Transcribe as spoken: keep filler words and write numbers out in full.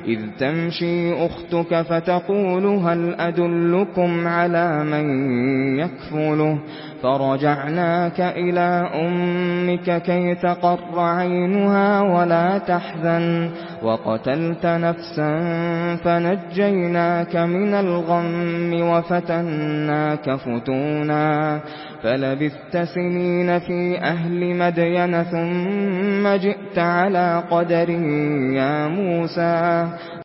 إذ تمشي أختك فتقول هل أدلكم على من يكفله فرجعناك إلى أمك كي تقر عينها ولا تحزن وقتلت نفسا فنجيناك من الغم وفتناك فتونا فلبثت سنين في أهل مدين ثم جئت على قدر يا موسى